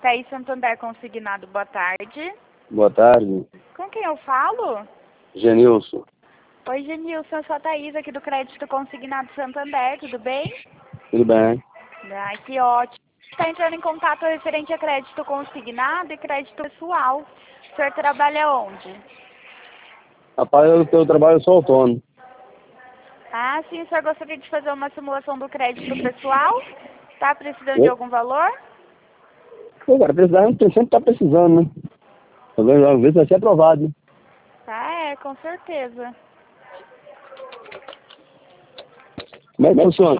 Thaís Santander Consignado, boa tarde. Boa tarde. Com quem eu falo? Genilson. Oi, Genilson, eu sou a Thaís aqui do Crédito Consignado Santander, tudo bem? Tudo bem? Ai, que ótimo. Está entrando em contato referente a crédito consignado e crédito pessoal. O senhor trabalha onde? Rapaz, eu trabalho, eu sou autônomo. Ah, sim, o senhor gostaria de fazer uma simulação do crédito pessoal? Tá precisando de algum valor? Pô, cara, precisando, sempre tá precisando, né? Às vezes vai ser aprovado, né? Ah, com certeza. Como é que funciona?